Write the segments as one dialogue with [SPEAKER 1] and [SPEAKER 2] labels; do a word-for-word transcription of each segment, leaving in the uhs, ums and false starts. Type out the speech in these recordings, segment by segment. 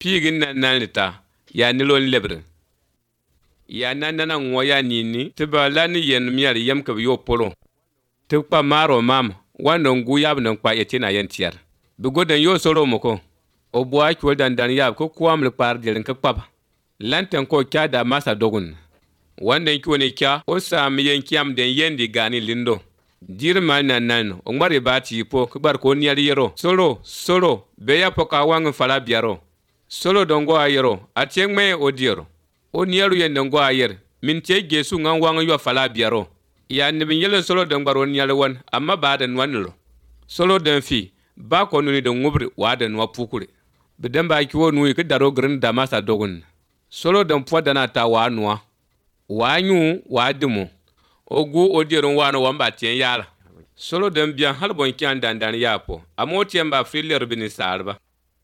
[SPEAKER 1] Pigin na nalita ya nilon lebre. Ya nanana ngwa ya nini tiba lani yen miyar yem ka yo polo. Tukpa maro mam wando ngu yab nan kwa yetina yen tiar. Bigoden yo soro moko. O bua chwol dan dan yab ko kwam le par jelin ka kwaba. Lanten ko kya da masa dogun. Wanden kyo ne kya o sam yen kyam den yendi gani lindo. Dirma nan nan o ngari bati po kbar ko niari yero. Solo solo beya poka wang fala biaro. Solo dongo ayero atieng me odiero. O niaru yen dongo ayer min te gesu ngan wang yo fala biaro. Ya nibin yelen solo dongbaro niale wan amma baden wanlo. Solo den fi ba ko nuni don ngubri waden wa pukure. Bidem ba kiwo nui ke daro grin damasa dogun. Solo den po dana ta wa nuwa. Wa nyu wa dimu. Ogu odiero wano wamba tien yala. Solo den bian halbon kyan dandan yapo. Amo tien ba friler bini sarba.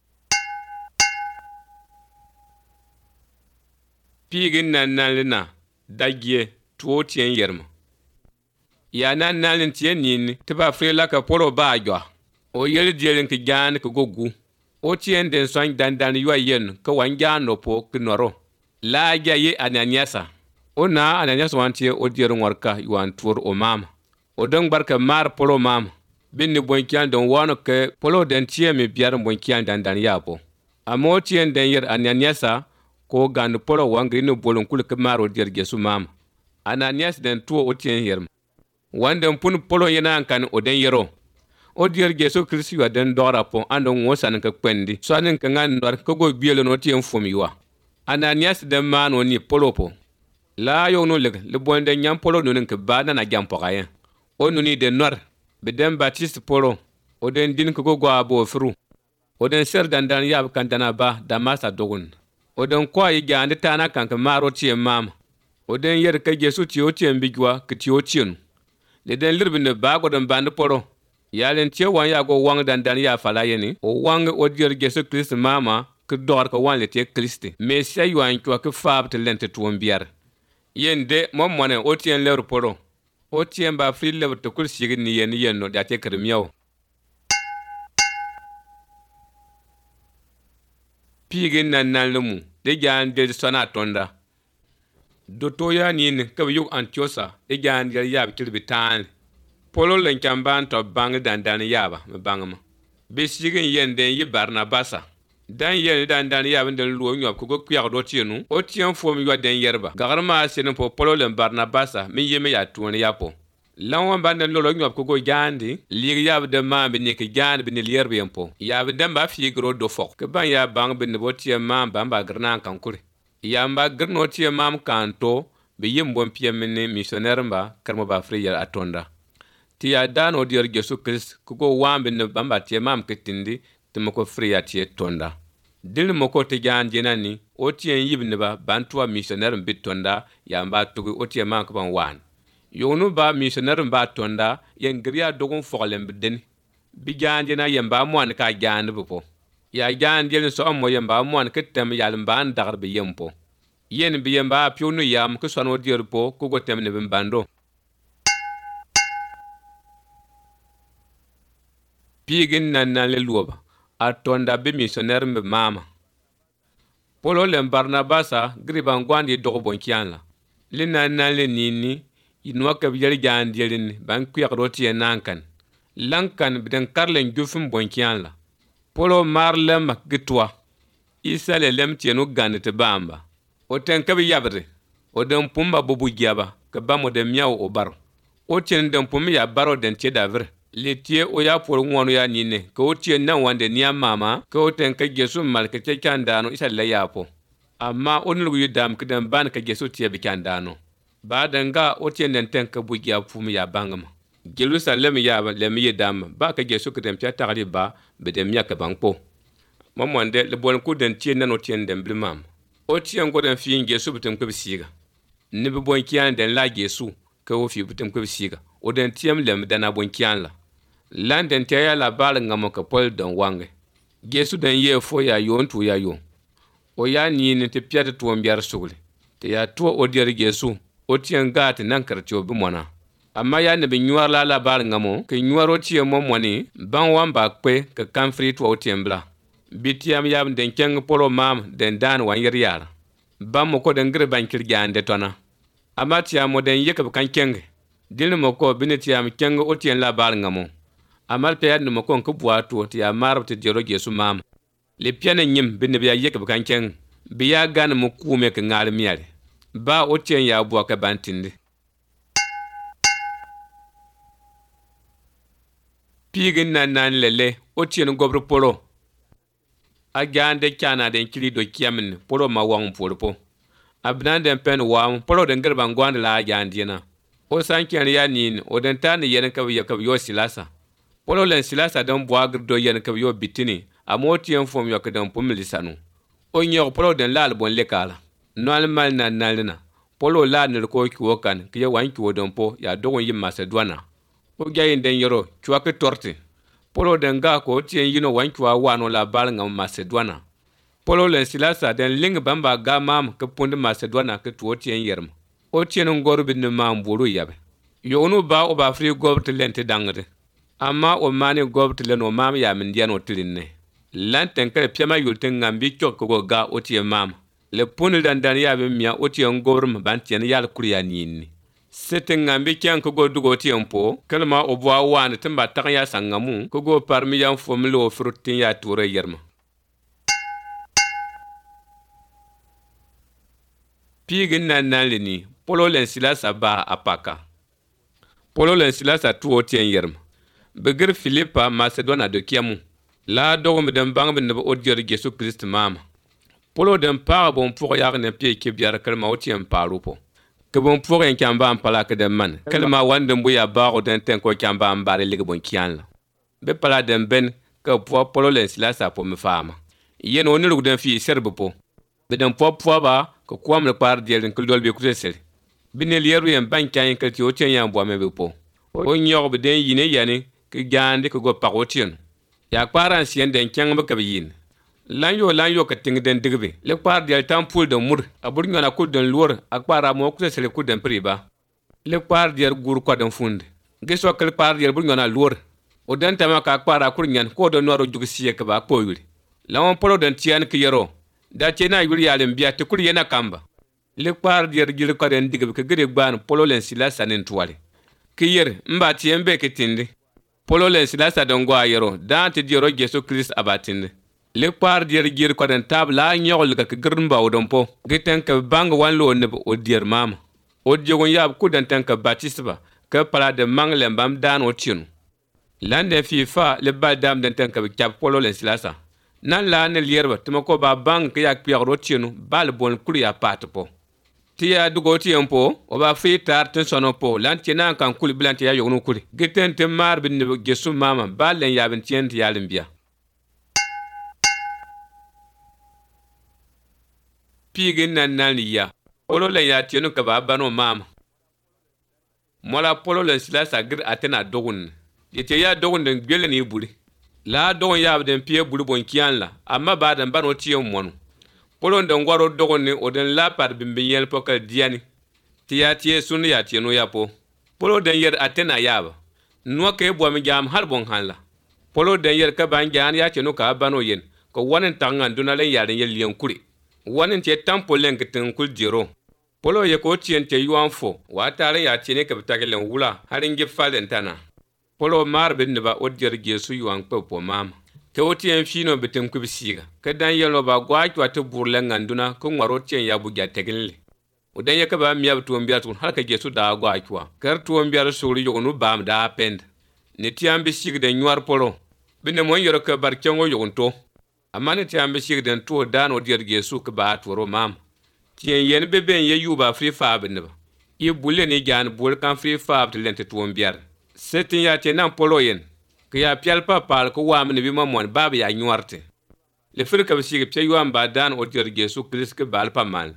[SPEAKER 1] Pigin nan nalina dagye tuo tien yerma. Ya nan nalin tien nini tiba frila ka polo ba jwa. O yeli dielin ki gyan ki gogu. O tien den soin dandan yua yen ka wanjan no po ki noro. La gya ye ananyasa. O na ananyasa wantie o dieru ngorka yuan tur o mama. O dong barka mar polo mama. Bin ni bonkian don wano ke polo den tien mi biar bonkian dandan yapo. Amo tien den yer ananyasa ko gan polo wangri no bolon kul ke maro dier gesu mama. Ananyas den tuo o tien yerma. Wanden pun polo yena kan o den yero. O dier gesu krisi wa den dora po ando ngosan ka kwendi. So anen ka ngan ndor ko go bielo no tien fumi wa. Ananias den mano ni polo po. La yo no leg le bonde nyam polo no nke bana na jam pokayen. O no ni den nor. Be den Baptiste polo. O den din ko go abo fru. O den ser dan dan yab kan dana ba damasa dogun. O den kwa yi gande tana kan ka maro tien mama. O den yer ka gesu ti o tien bigwa ki ti o tien. Le den lirbin ne ba go den bande polo. Yalen tie wan ya go wang dan dan ya fala yeni. O wang o dier gesu Christ mama ki dor ka wan le tie Christ. Me se yuan kwa ki fab te lente tuon biar. Yen de mom mone o tien ler polo. O tien ba fri le to kul sigi ni yen yen no da te kremiao. Pigin nan nan lumu de jan de sona tonda. Dotoya nin ka yu Antiosa de jan de yab kilbitan. Polo len kamban to bang dan dan yaba me bangma. Be sigin yen den yi Barnabasa. Dan yen dan dan yaba den luo nyop ko kwiya do tienu. O tien fo mi wa den yerba. Garma senen po Polo len Barnabasa mi yeme ya tuone yapo. Lawan banden lolo nyop ko go jandi lig yab de mambe ni ke jandi bin lierbe yempo. Yab den ba fi gro do fok. Ke ban ya bang bin bo tien mam bamba grnan kan kure. Yamba grno tien mam kanto be yim bon piemene missionnaire mba karmo ba friya atonda. Ti ya dan o dier Jesu Christ kugo wambe ne bamba tie mam ketindi timoko friya tie tonda. Dil moko te jan jenani o tien yibne ba bantua missionnaire mbit tonda yamba tugu o tien mam ban wan. Yonu ba missionnaire mba tonda yen griya dogon foglem bideni. Bi jan jena yamba mwan ka jan bupo. Ya jan jel so mo yamba mwan ketem yalmba ndagar be yempo. Yen bi yamba pionu yam ke sono dier po kugo temne bando. Pigin nan nan le luoba a tonda be missionnaire mbe mama. Polo le Barnabasa griban gwandi dogo bonkianla. Le nan nan le nini inwa ka biyar jan dielin ban kuyak roti nankan. Lankan biden karlen jufum bonkianla. Polo marlem gitwa. Isa le lem tienu ganete bamba. O ten kabi yabre. O den pumba bubu giaba ka bamo de miao o baro. O ten den pumi ya baro den tie davre. Le tie o ya por ngwanu ya nine ka o tie nan wande niya mama ka o ten ka gesu mal ka tie kandano isa le yapo. Amma onulgu yudam ka den ban ka gesu tie bi kandano. Ba danga o tie den ten ka bugia pumi ya bangama. Jerusalem ya le mi yedam ba ka gesu ka den tie tagli ba be dem ya ka bangpo. Mamwande le bon ku den tie nan o tie den blimam. O tie ngo den fi gesu bitem ko bisiga. Ni bi bon kian den la gesu ka o fi bitem ko bisiga. O den tiem lem dana bon kian la. Landen tie ya la bal ngamo ka pol don wange. Gesu den ye fo ya yon tu ya yon. O ya ni ni te piata tu mbiar sugli. Te ya tu o dier gesu o tien gat nan kartio bi mona. Amma ya ne bi nyuar la la bal ngamo ke nyuar o tie mo moni ban wan ba kwe ka kan fri tu o tien bla. bitiam yab den keng polo mam den dan wan yer yar bam mo ko den gre ban kirgan de tona amatia mo den yekab kan keng dil mo ko binitiam keng otien la bal ngamo amal pe yad mo ko ko buato ti amar ti jero Yesu mam le piane nyim bin biya yekab kan keng biya gan mo kume ke ngal miare ba otien ya bua ka bantindi pigin nan nan lele otien gobro polo a gande kana den kili do kiamin polo ma wang polpo abnan den pen wam polo den gerban gwand la gandina o sanken ya nin o den tan yen ka yo ka yo silasa polo len silasa don boagr do yen ka yo bitini amotien fom yo ka den pumilisanu o nyor polo den lal bon lekala nol mal nan nalna polo la nel ko kiwo kan kiye wan kiwo don po ya dogon yim Macedonia o gayin den yoro chwa ke torti polo den ga ko tien yino wan kiwa wano la bal ngam Macedonia polo len silasa den ling bamba ga mam ke pundi Macedonia ke tuo tien yerm o tien ngor bin mam buru yabe yo no ba o ba fri gobt lente dangre amma o mani gobt len o mam ya min diano tilinne lanten kale piama yulten ngambi chok ko ga o tien mam le pundi dan dan yabe mia o tien ngorm ban tien yal kuriya ninni sete ngambi kyan ko go dugo tien po kalma o bwa wan timba takya sangamu ko go parmi yan fomlo frutin ya ture yerma pigin nan nan lini polo len silasa ba apaka polo len silasa tuo tien yerma begir Filipa Macedonia de kiamu la dogom den bang bin o dier Yesu Christ mama polo den pa bon pour yar ne pie ke biar kalma o tien parupo ke bon pour en kamba am pala ke den man kalma wandem buya ba o den ten ko kamba am bare lig bon kian la be pala den ben ke po polo len silasa po me fama yen oni rug den fi serbe po be den po po ba ko kwam le par diel den kul be kutesel binel yeru en ban kan ke ti o tien yan bo me be po o nyor be den yine yani ke gande ko go parotien ya kwaran sien den kyang be ke yin lan yo lan yo ka ting den digbe le kwar diel tampul de mur abur nyona ku den lor akwara mo kutesel ku den priba le kwar diel gur ko den funde geso ke kwar diel bur nyona lor o den tama ka kwara kur nyan ko do noro jugsiye ke ba ko yuri lawon polo den tian ke yero da chena yuri yalen biya te kur yena kamba le kwar diel gil ko den digbe ke gede gban polo len silasa nen tuwale ke yer mba tiembe ke tindi polo len silasa don go ayero dan te diero Yesu Christ abatinde le kwar dier gir ko den tab la nyol ka girnba odon po giten ka bang wan lo ne o dier mama o diegon yab ku den tan ka batisba ka pala de mangle bam dan o tinu lande fi fa le badam den tan ka kyap polo len silasa nan la ne lierba tuma ko ba bang ka yak piar o tinu bal bon kuri ya patpo tiya dugo tien po o ba fi tar ten sono po lan tiena kan kuli blanti ya yogno kuli giten te mar bin ne Yesu mama balen yabin tien ti yalin biya pigin nan nan ya polo len ya tienu ka ba bano mama mola polo len silasa gir atena dogun yete ya dogun den gbele ni buri la dogun ya den pie buri bon kian la amma ba dan bano tien monu polo den gwaro dogun ni oden la par bimbin yel pokal diani tiya tie sunu ya tienu ya po polo den yer atena yaba no ke bo mi jam har bon hanla polo den yer ka ban jan ya tienu ka bano yen ko wonen tangan dunalen ya den yel yen kuri wanin te tampo len kitin kul jiro polo ye ko tien te yuan fo wa tare ya tiene ka bitagelen wula harin ge falen tana polo mar bin ba odjer Yesu yuan pe po mama ke o tien fino bitin ku bisiga ka dan yelo ba gwa kwa te burlen nganduna ko ngaro tien ya bugya tegenle o dan ye ka ba miya to mbiya tun har ka Yesu da gwa kwa kar to mbiya sori yogonu bam da pend ne tiam bisig de nyuar polo binne mon yoro ka bar kengo yogonto amane ti ambe sig den to dan o dier Yesu ke ba toro mam tien yen be ben ye yuba free fab ne ba i bulle ni jan bul kan free fab te lente to mbiar setin ya te nan polo yen ke ya pial pa pal ko wa ne bi mamon baba ya nyuarte le fir ka sig pe yuam ba dan o dier Yesu Christ ke bal pa mal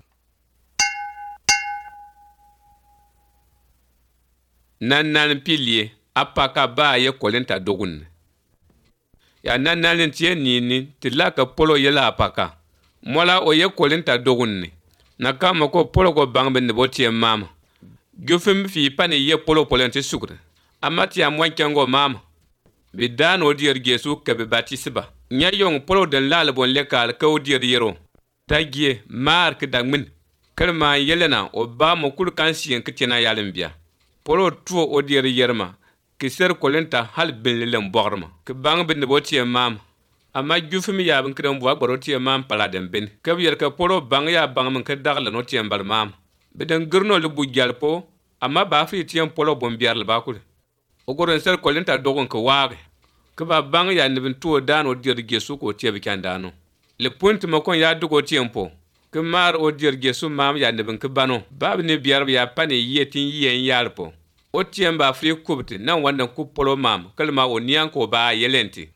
[SPEAKER 1] nan nan pilie apaka ba ye kolenta dogun ya nan nan tien ni ni tilaka polo yela apaka mola o ye kolenta dogun ni na kama ko polo ko bangbe ne botie mama gofem fi pane ye polo polente sukre amati am wankengo mama bidan o dier Yesu ke be batisba nya yong polo den lal bon lekal ko dir yero tagie mar ke dangmin kalma yelena o ba mo kul kan sien ke tena yalembia polo tuo o dir yerma ke ser kolenta hal belelem borma ke bang bin bo tie mam amma jufumi ya bin kran bo gbaro tie mam pala den bin ke yer ke polo bang ya bang man ke dagla no tie mbal mam beden gurno lu bu jalpo amma ba fi tie polo bon biar ba kul o goron ser kolenta dogon ko waage ke ba bang ya nibin tuo dan o dir gesu ko tie bi kan dano le point mo kon ya dugo tiempo ke mar o dir gesu mam ya nibin ke bano bab ne biar ya pane yetin yen yarpo o tiem ba fri kubti nan wannan ku polo mam kalma o niyan ko ba yelenti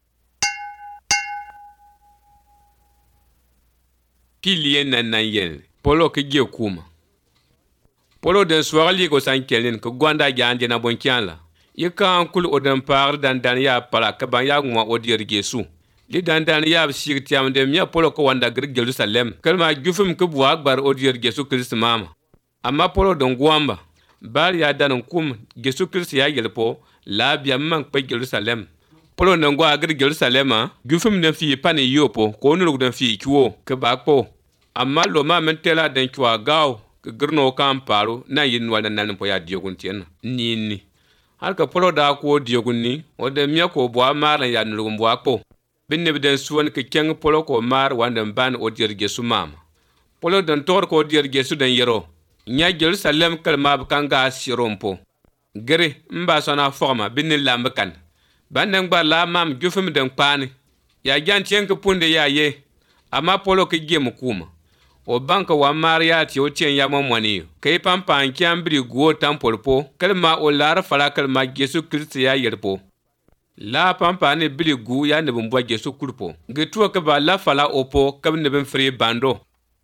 [SPEAKER 1] pilien nan nan yel polo ke ge kuma polo den swali ko san kelen ko gwanda jande na bon kianla yikan kul odan par dan dan ya pala ka ban ya ngwa o dir gesu li dan dan ya sir tiam de mia polo ko wanda gir Jerusalem kalma jufum ko bu akbar o dir gesu Christ mama amma polo don gwamba bar ya dan kum gesu Christ ya yelpo la biya man pe Jerusalem polo nan gwa gir Jerusalem jufum na fi pane yopo ko nuru dan fi kiwo ke ba ko amma lo ma men tela den kiwa gaw ke girno kan paru na yin wala nan po ya diogun tien nini halka polo da ko diogun ni o de mia ko bo amar ya nuru bo akpo binne biden suwan ke keng polo ko mar wanda ban o dir gesu mama polo dan tor ko dir gesu den yero nya Jerusalem kalma kanga sirompo gere mba sona forma binne lamb kan banden gba la mam jufum den pani ya jan tien ke punde ya ye ama polo ke gem kuma o banka wa maria ti o tien ya momwani ke pampan kiambri go tampolpo kalma o lar fala kalma Jesu Kristo ya yerpo la pampa ne bili gu ya ne bumbo Jesu kulpo gitu ka ba la fala opo ka ne ben free bando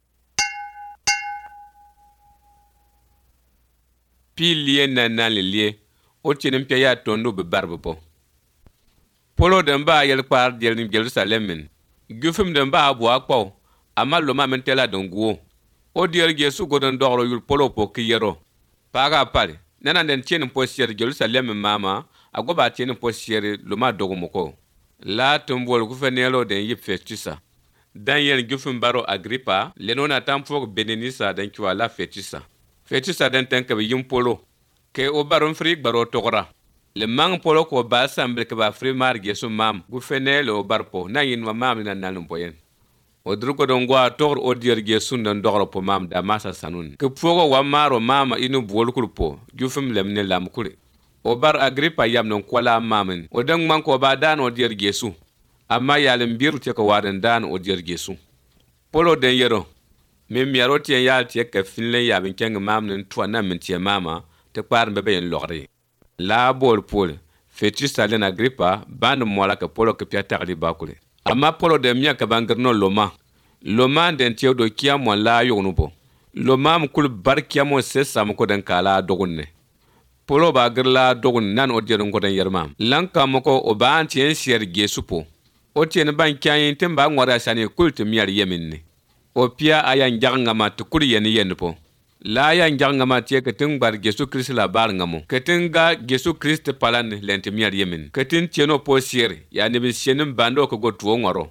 [SPEAKER 1] pilie na na lilie o tinin pya ya tondo be barbo polo den ba yel kwar del ni Jerusalem men gufum den ba abu akpo amma lo ma men tela don guo o dier Jesu godon doro yul polo po ki yero paga pale nana den tinin po sier Jerusalem mama agoba tinin po sier lo ma dogo moko la tumbol gufenelo den yip fetisa dan yen gufum baro Agripa lenona tamfo benenisa den kiwa la fetisa fetisa den tenka be yim polo ke o baron fri baro togora le mang polo ko ba samble ke ba fri mar Jesu mam gufenelo barpo na yin ma mam na nanum poyen o druko don gwa tor o dier Jesu nan dogro po mam da masa sanun ke fogo wa maro mama inu bol kulpo gufum lemne lam kule o bar Agripa yam non kwala mamen o dang man ko ba dan o dier Jesu amma yalem biru te ko wadan dan o dier Jesu polo den yero mem yaro te yal te ka finle ya bin keng mam nen to na min te mama te kwar be ben logri la bol pol fetus alen Agripa ban mola ka polo ke piata ri bakule amma polo de mia ka bangirno loma loma den te do kiya mo la yonu bo loma m kul barkiya mo sesam ko den kala dogunne polo ba girla dogun nan o dier ngo den yermam lanka moko o ba antien sier Jesu po o tien ban kyan timba ngwara sane kultu miyar yeminne o pia ayan jangama to kuri yen yen po la yan jangama tie ke tingbar Jesu Kristo la bar ngamo ke tinga Jesu Kristo palan lente miyar yemin ke tin tieno po sier ya ne bi sienim bando ko go tuo ngoro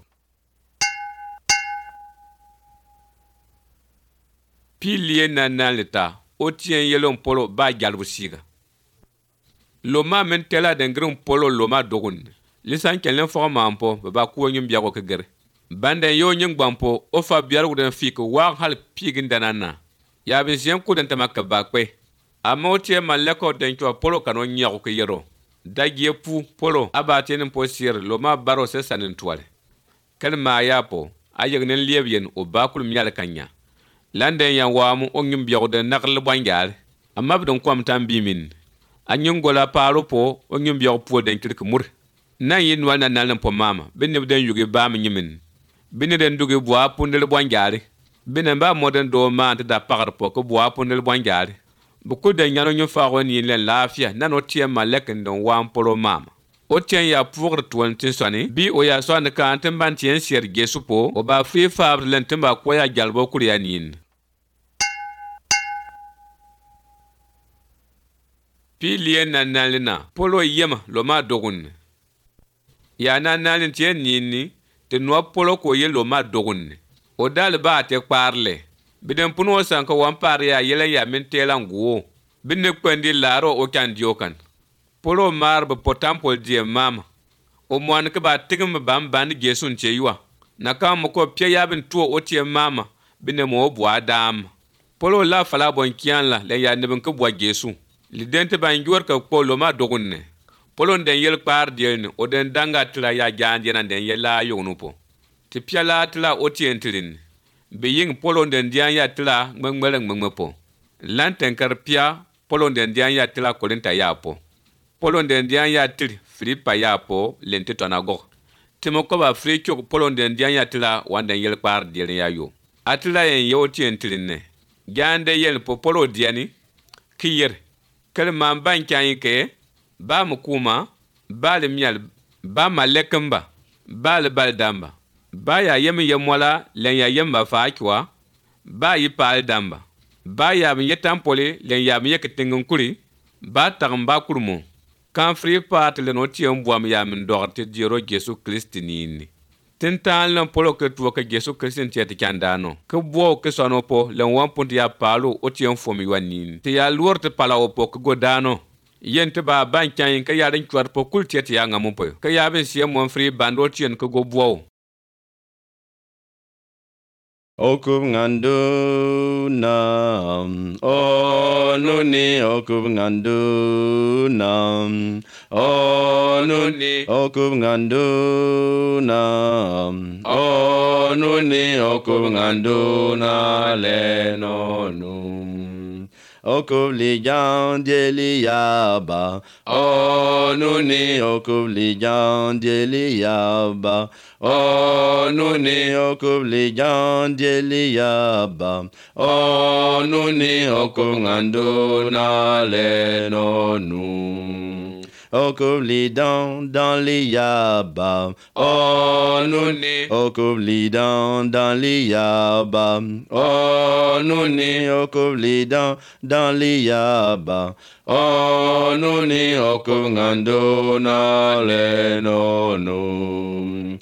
[SPEAKER 1] pilie nan leta o tien yelon polo ba jalbu siga loma men tela den grum polo loma dogun lisan kelen fo mampo ba ko nyum biago ke gere banden yo nying bampo o fa biar wuden fi ko wa hal pigin danana ya bin sien ku den tamaka ba kwe amotie maleko den to polo kano nyago ke yero dagie pu polo abaten po sir loma baro se sanin toile kalma yapo ayegnen liebyen o bakul myal kanya landen ya wamu o nyum biago den nakle bangal amma bidon kwam tambimin anyun gola paro po o nyum biago po den kirk mur na yin wana nalan po mama binne den yuge ba mi nyimin binne den duge boa pundel bwanjari binne ba moden do ma ta da pagar po ko boa pundel bwanjari bu ko den nyano nyu fa woni len lafia nano tie malek don wan polo mama o tien ya pour twenty soni bi o ya so an kan tan ban tien sier Jesu po o ba fi fa len tamba ko ya jalbo kuri ya nin pi lien nan nalina polo yema lo ma dogun ya na nalin tien nini te no polo ko yelo ma dogunne o dal ba te parle bidem puno san ko wan par ya yele ya min telan guo binne kwendi laro o kan diokan polo mar be potampol die mama o mon ke ba tigum bam ban gesun che yua na kam ko pye ya bin tuo o tie mama binne mo bo adam polo la fala bon kian la le ya ne bin ko bo gesu li dente ban jor ka polo ma dogunne polo den yel par die o den danga tla ya janje na den yela yonu po ti piala tla o tien trin be ying polo den dian ya tla ngmengmele ngmengmepo lanten kar pia polo den dian ya tla kolinta ya po polo den dian ya tri flipa ya po lente tonago timo ko ba fri chok polo den dian ya tla wanden yel par die ya yo atla en yo tien trin ne jande yel po polo diani kiyer kal man ban kan ke ba mu kuma ba le mial ba malekamba ba le baldamba ba ya yemi yemola len ya yemba fa kwa ba yi pal damba ba ya mi yetampole len ya mi yeketengun kuri ba tagamba kurmo kan free part le no tiem boam ya min dorte diro Jesu Kristi nini tentan lan polo ke tuwa ke Jesu Kristi tiati kandano ke bo ke sono po len wan punt ya palo o tiem fomi wanini te ya luorte pala o po ke godano yente ba ban kan ke ya den kwar po kul tiati ya ngamu po ke ya ben siem mon free bando tien ke go bo
[SPEAKER 2] Okup nganduna, onuni okup nganduna, onuni okup nganduna, onuni okup nganduna lenonum. Okup lijan deliyaba, onuni okup lijan deliyaba. Oh, nuni okup lijan deliyaba. Oh, nuni okup nganduna lenonum. Okup lidan dan liyaba. Oh, nuni okup lidan dan liyaba. Oh, nuni okup lidan dan liyaba. Oh, nuni okup nganduna lenonum.